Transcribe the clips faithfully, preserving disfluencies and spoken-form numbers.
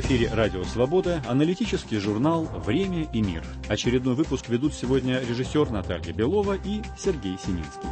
эфире «Радио Свобода», аналитический журнал «Время и мир». Очередной выпуск ведут сегодня режиссер Наталья Белова и Сергей Сининский.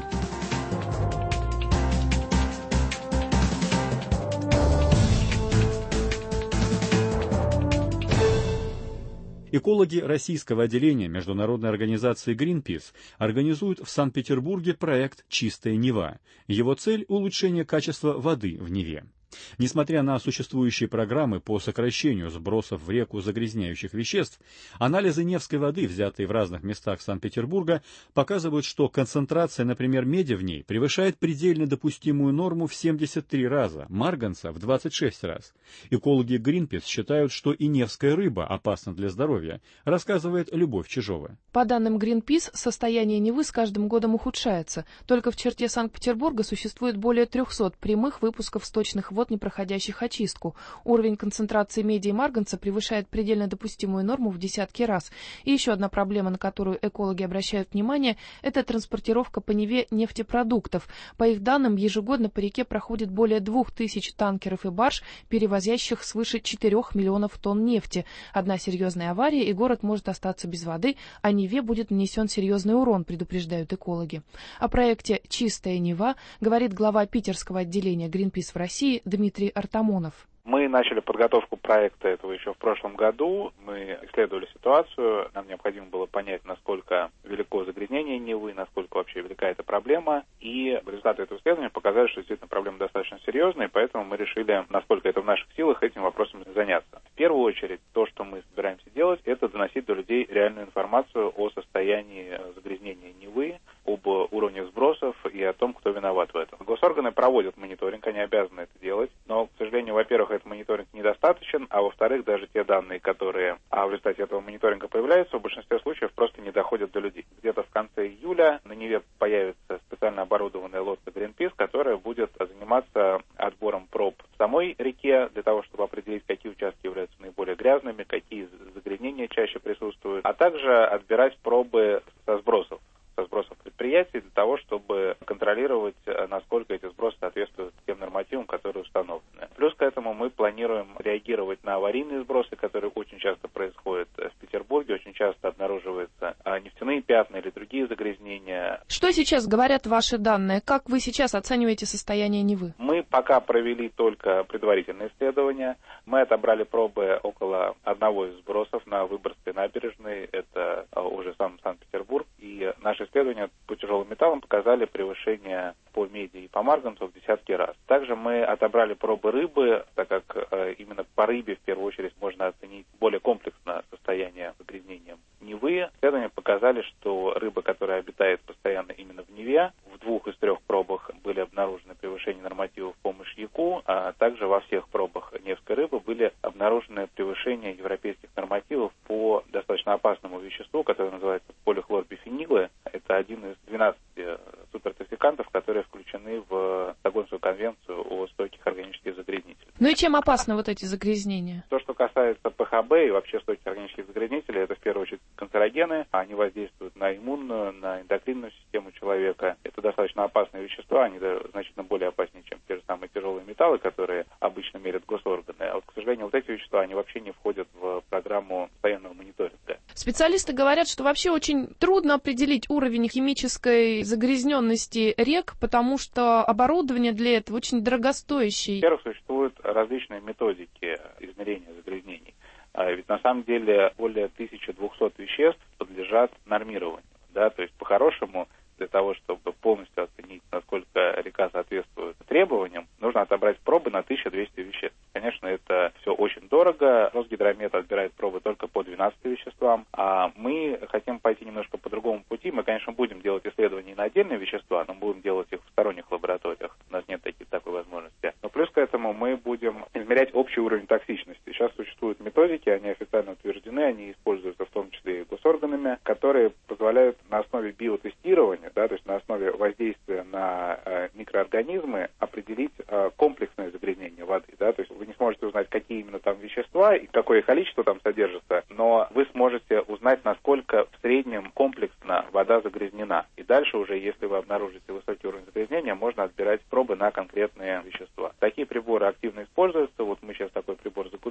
Экологи российского отделения международной организации Greenpeace организуют в Санкт-Петербурге проект «Чистая Нева». Его цель – улучшение качества воды в Неве. Несмотря на существующие программы по сокращению сбросов в реку загрязняющих веществ, анализы Невской воды, взятые в разных местах Санкт-Петербурга, показывают, что концентрация, например, меди в ней превышает предельно допустимую норму в семьдесят три раза, марганца в двадцать шесть раз. Экологи Greenpeace считают, что и невская рыба опасна для здоровья, рассказывает Любовь Чижова. По данным Greenpeace, состояние Невы с каждым годом ухудшается. Только в черте Санкт-Петербурга существует более трехсот прямых выпусков сточных вод, не проходящих очистку. Уровень концентрации меди и марганца превышает предельно допустимую норму в десятки раз. И еще одна проблема, на которую экологи обращают внимание, это транспортировка по Неве нефтепродуктов. По их данным, ежегодно по реке проходит более двух тысяч танкеров и барж, перевозящих свыше четырех миллионов тонн нефти. Одна серьезная авария, и город может остаться без воды, а Неве будет нанесен серьезный урон, предупреждают экологи. О проекте «Чистая Нева» говорит глава питерского отделения Greenpeace в России Дмитрий Артамонов. Мы начали подготовку проекта этого еще в прошлом году. Мы исследовали ситуацию. Нам необходимо было понять, насколько велико загрязнение Невы, насколько вообще велика эта проблема. И результаты этого исследования показали, что действительно проблема достаточно серьезная, и поэтому мы решили, насколько это в наших силах, этим вопросом заняться. В первую очередь, то, что мы собираемся делать, это доносить до людей реальную информацию о состоянии загрязнения Невы, об уровнях сбросов и о том, кто виноват в этом. Госорганы проводят мониторинг, они обязаны это делать, но, к сожалению, во-первых, этот мониторинг недостаточен, а во-вторых, даже те данные, которые а в результате этого мониторинга появляются, в большинстве случаев просто не доходят до людей. Где-то в конце июля на Неве появится специально оборудованная лодка Greenpeace, которая будет заниматься отбором проб в самой реке для того, чтобы определить, какие участки являются наиболее грязными, какие загрязнения чаще присутствуют, а также отбирать пробы со сбросов. со сбросов предприятий для того, чтобы контролировать, насколько эти сбросы соответствуют тем нормативам, которые установлены. Плюс к этому мы планируем реагировать на аварийные сбросы, которые очень часто происходят в Петербурге, очень часто обнаруживаются нефтяные пятна или другие загрязнения. Что сейчас говорят ваши данные? Как вы сейчас оцениваете состояние Невы? Мы пока провели только предварительные исследования. Мы отобрали пробы около одного из сбросов на Выборгской набережной, это уже сам Санкт-Петербург, и наши исследования по тяжелым металлам показали превышение по меди и по марганцу в десятки раз. Также мы отобрали пробы рыбы, так как э, именно по рыбе в первую очередь можно оценить более комплексно состояние загрязнения Невы. Исследования показали, что рыба, которая обитает постоянно именно в Неве, в двух из трех пробах были обнаружены превышения нормативов по мышьяку, а также во всех пробах невской рыбы были обнаружены превышения европейских нормативов по достаточно опасному веществу, которое называется полихлорбифенилы. Это один из двенадцати супертофикантов, которые включены в Стокгольмскую конвенцию о стойких органических загрязнителях. Ну и чем опасны вот эти загрязнения? То, что касается ПХБ и вообще стойких органических загрязнителей, это в первую очередь канцерогены. Они воздействуют на иммунную, на эндокринную систему человека. Это достаточно опасные вещества, они значительно более опаснее, чем те же самые тяжелые металлы, которые обычно мерят госорганы. А вот, к сожалению, вот эти вещества, они вообще не входят в программу постоянного мониторинга. Специалисты говорят, что вообще очень трудно определить уровень химической загрязненности рек, потому что оборудование для этого очень дорогостоящее. Во-первых, существуют различные методики измерения загрязнений. Ведь на самом деле более тысячи двухсот веществ подлежат нормированию. Да? То есть, по-хорошему, для того, чтобы полностью оценить, насколько река соответствует требованиям, нужно отобрать пробы на тысячу двести веществ. Конечно, это все очень дорого. Росгидромет отбирает пробы только по двенадцати веществам. А мы хотим пойти немножко по другому пути. Мы, конечно, будем делать исследования на отдельные вещества, но будем делать их в сторонних лабораториях. У нас нет таких, такой возможности. Но плюс к этому мы будем измерять общий уровень токсичности. Сейчас существуют методики, они официально утверждены, они используются в том числе и госорганами, которые позволяют на основе биотестирования, да, то есть на основе воздействия на э, микроорганизмы определить э, комплексное загрязнение воды. Да, то есть вы не сможете узнать, какие именно там вещества и какое количество там содержится, но вы сможете узнать, насколько в среднем комплексно вода загрязнена. И дальше уже, если вы обнаружите высокий уровень загрязнения, можно отбирать пробы на конкретные вещества. Такие приборы активно используются. Вот мы сейчас такой прибор закупили.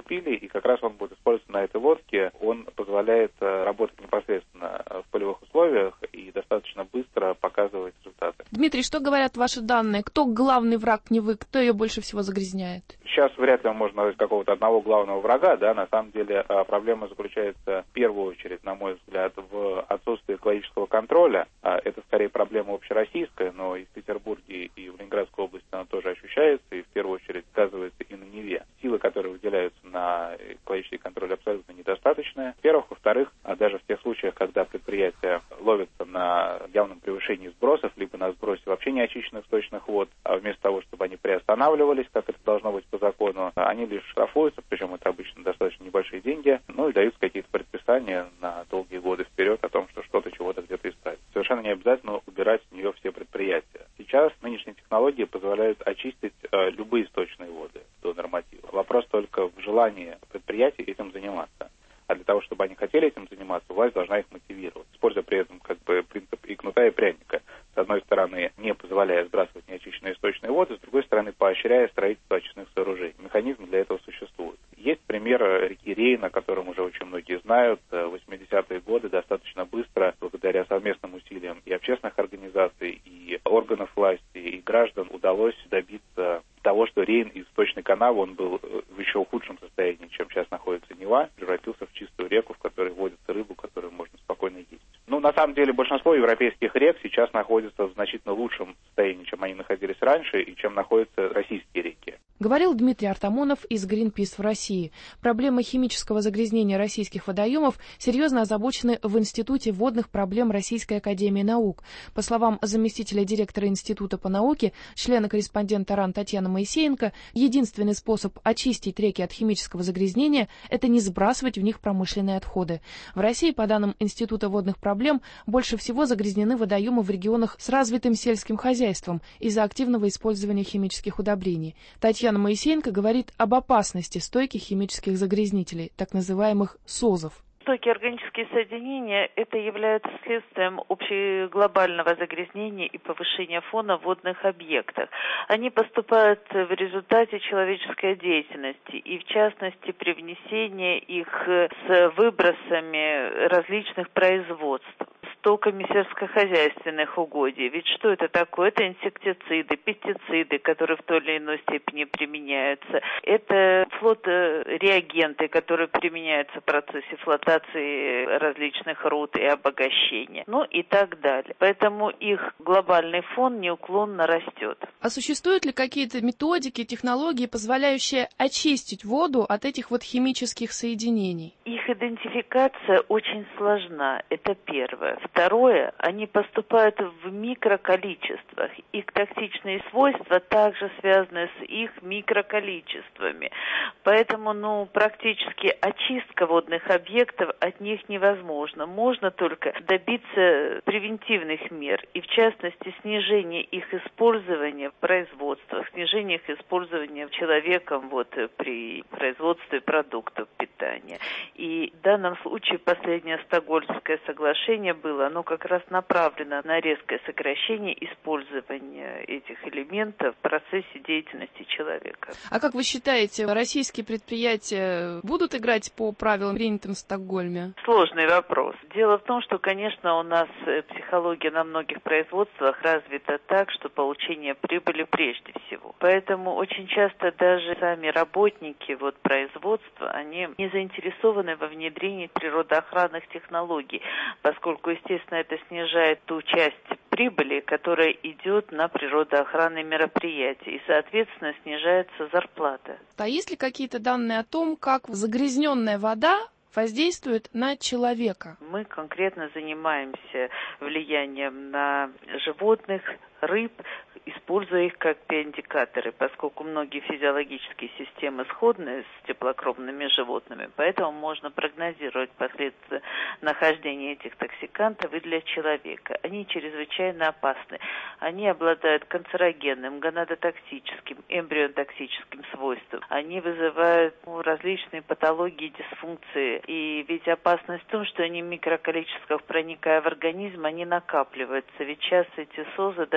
купили, и как раз он будет использоваться на этой лодке. Он позволяет работать непосредственно в полевых условиях и достаточно быстро показывать результаты. Дмитрий, что говорят ваши данные? Кто главный враг Невы? Кто ее больше всего загрязняет? Сейчас вряд ли можно назвать какого-то одного главного врага, да, на самом деле проблема заключается в первую очередь, на мой взгляд, в отсутствии экологического контроля. Это скорее проблема общероссийская, но и в Петербурге, и в Ленинградской области она тоже ощущается, и в первую очередь сказывается и на Неве. Силы, которые выделяются на экологический контроль, абсолютно недостаточные. Во-первых, во-вторых, даже в тех случаях, когда предприятия ловятся на явном превышении сбросов, либо на сбросе вообще неочищенных сточных вод, а вместо того, чтобы они приостанавливались, как это должно быть по закону, они лишь штрафуются, причем это обычно достаточно небольшие деньги, ну и даются какие-то предписания на долгие годы вперед о том, что что-то чего-то где-то исправить. Совершенно не обязательно убирать с нее все предприятия. Сейчас нынешние технологии позволяют очистить э, любые сточные воды до норматива. Вопрос только в желании предприятий этим заниматься. А для того, чтобы они хотели этим заниматься, власть должна их мотивировать, используя при этом как бы принцип и кнута, и пряника. С одной стороны, не позволяя сбрасывать неочищенные источные воды, с другой стороны, поощряя строительство очистных сооружений. Механизм для этого существует. Есть пример реки Рейн, о котором уже очень многие знают. В восьмидесятые годы достаточно быстро, благодаря совместным усилиям и общественных организаций, и органов власти, и граждан, удалось добиться того, что Рейн из сточной канавы, он был в еще худшем состоянии, чем сейчас находится Нева, превратился в чистую реку, в которой водится рыбу, которую можно спокойно есть. Ну, на самом деле, большинство европейских рек сейчас находятся в значительно лучшем состоянии, чем они находились раньше, и чем находятся российские реки. Говорил Дмитрий Артамонов из Greenpeace в России. Проблемы химического загрязнения российских водоемов серьезно озабочены в Институте водных проблем Российской академии наук. По словам заместителя директора Института по науке, члена-корреспондента РАН Татьяны Моисеенко, единственный способ очистить реки от химического загрязнения – это не сбрасывать в них промышленные отходы. В России, по данным Института водных проблем, больше всего загрязнены водоемы в регионах с развитым сельским хозяйством из-за активного использования химических удобрений. Татьяна Татьяна Моисеенко говорит об опасности стойких химических загрязнителей, так называемых СОЗов. Стойкие органические соединения – это является следствием общеглобального загрязнения и повышения фона в водных объектах. Они поступают в результате человеческой деятельности и, в частности, при внесении их с выбросами различных производств, стоками сельскохозяйственных угодий. Ведь что это такое? Это инсектициды, пестициды, которые в той или иной степени применяются. Это флотореагенты, которые применяются в процессе флотации различных руд и обогащения, ну и так далее. Поэтому их глобальный фон неуклонно растет. А существуют ли какие-то методики, технологии, позволяющие очистить воду от этих вот химических соединений? Их идентификация очень сложна, это первое. Второе, они поступают в микроколичествах. Их токсичные свойства также связаны с их микроколичествами. Поэтому, ну, практически очистка водных объектов от них невозможно. Можно только добиться превентивных мер, и в частности снижения их использования в производствах, снижения их использования человеком вот, при производстве продуктов питания. И в данном случае последнее Стокгольмское соглашение было, оно как раз направлено на резкое сокращение использования этих элементов в процессе деятельности человека. А как вы считаете, российские предприятия будут играть по правилам, принятым в Стокгольме? Сложный вопрос. Дело в том, что, конечно, у нас психология на многих производствах развита так, что получение прибыли прежде всего. Поэтому очень часто даже сами работники вот, производства, они не заинтересованы во внедрении природоохранных технологий, поскольку, естественно, это снижает ту часть прибыли, которая идет на природоохранные мероприятия, и, соответственно, снижается зарплата. А есть ли какие-то данные о том, как загрязненная вода воздействует на человека? Мы конкретно занимаемся влиянием на животных, рыб, используя их как биоиндикаторы, поскольку многие физиологические системы сходны с теплокровными животными, поэтому можно прогнозировать последствия нахождения этих токсикантов и для человека. Они чрезвычайно опасны. Они обладают канцерогенным, гонадотоксическим, эмбриотоксическим свойством. Они вызывают ну, различные патологии, дисфункции. И ведь опасность в том, что они в микроколичествах, проникая в организм, они накапливаются. Ведь часто эти СОЗы даже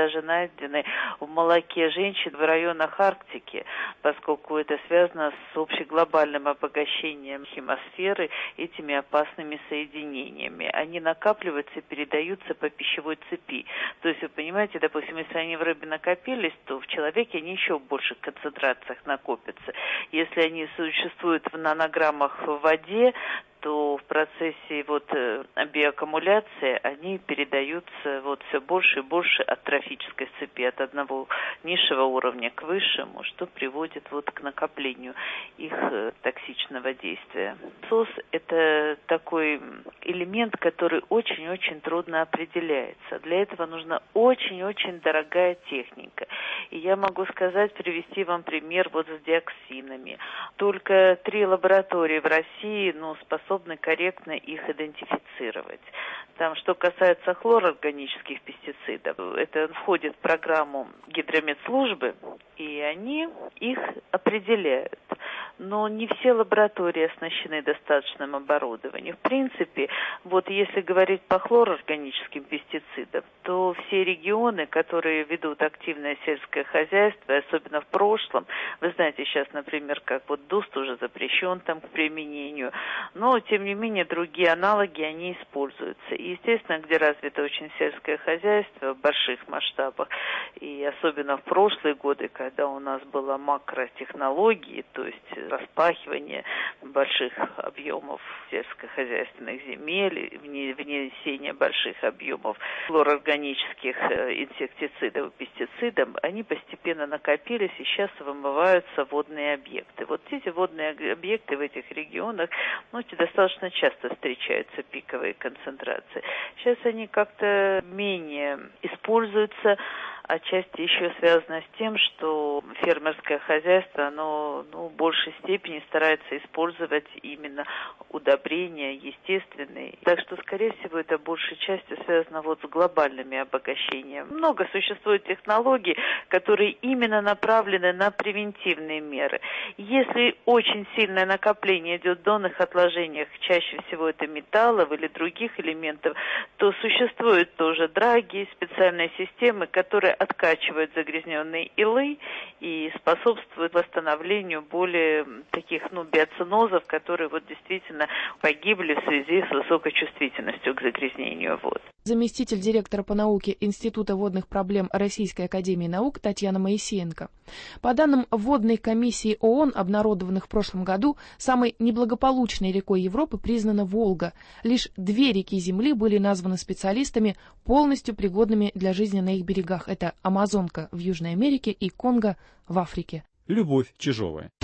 даже найдены в молоке женщин в районах Арктики, поскольку это связано с общеглобальным обогащением химосферы этими опасными соединениями. Они накапливаются и передаются по пищевой цепи. То есть, вы понимаете, допустим, если они в рыбе накопились, то в человеке они еще в больших концентрациях накопятся. Если они существуют в нанограммах в воде, то в процессе вот биоаккумуляции они передаются вот все больше и больше от трофической цепи, от одного низшего уровня к высшему, что приводит вот к накоплению их токсичного действия. СОС – это такой элемент, который очень-очень трудно определяется. Для этого нужна очень-очень дорогая техника. И я могу сказать, привести вам пример вот с диоксинами. Только три лаборатории в России, ну, способны способны корректно их идентифицировать. Там, что касается хлорорганических пестицидов, это входит в программу гидрометслужбы, и они их определяют. Но не все лаборатории оснащены достаточным оборудованием. В принципе, вот если говорить по хлорорганическим пестицидам, то все регионы, которые ведут активное сельское хозяйство, особенно в прошлом, вы знаете, сейчас, например, как вот ДУСТ уже запрещен там к применению, но, тем не менее, другие аналоги, они используются. И, естественно, где развито очень сельское хозяйство в больших масштабах, и особенно в прошлые годы, когда у нас была макротехнологии, то есть распахивание больших объемов сельскохозяйственных земель, внесение больших объемов хлорорганических инсектицидов и пестицидов, они постепенно накопились и сейчас вымываются водные объекты. Вот эти водные объекты в этих регионах, ну, достаточно часто встречаются пиковые концентрации. Сейчас они как-то менее используются, отчасти еще связано с тем, что фермерское хозяйство, оно ну, в большей степени старается использовать именно удобрения естественные. Так что, скорее всего, это большей частью связано вот с глобальными обогащениями. Много существует технологий, которые именно направлены на превентивные меры. Если очень сильное накопление идет в донных отложениях, чаще всего это металлов или других элементов, то существуют тоже драги, специальные системы, которые откачивают загрязненные илы и способствуют восстановлению более таких, ну, биоцинозов, которые вот действительно погибли в связи с высокой чувствительностью к загрязнению вод. Заместитель директора по науке Института водных проблем Российской академии наук Татьяна Моисеенко. По данным Водной комиссии ООН, обнародованных в прошлом году, самой неблагополучной рекой Европы признана Волга. Лишь две реки Земли были названы специалистами полностью пригодными для жизни на их берегах. Это Амазонка в Южной Америке и Конго в Африке. Любовь Чижова.